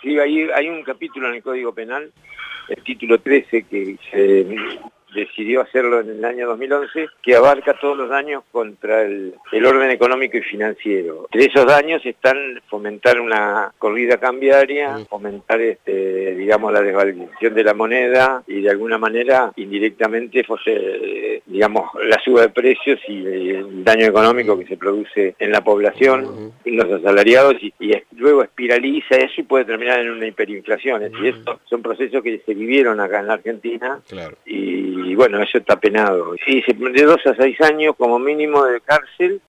Sí, hay un capítulo en el Código Penal, el título 13, que se decidió hacerlo en el año 2011, que abarca todos los daños contra el orden económico y financiero. Entre esos daños están fomentar una corrida cambiaria, fomentar, digamos, la desvalorización de la moneda y de alguna manera, indirectamente, digamos, la suba de precios y el daño económico que se produce en la población, en los asalariados, y luego espiraliza eso y puede terminar en una hiperinflación. Es decir, estos son procesos que se vivieron acá en la Argentina. Claro. Y bueno, eso está penado. Sí, de 2 a 6 años como mínimo de cárcel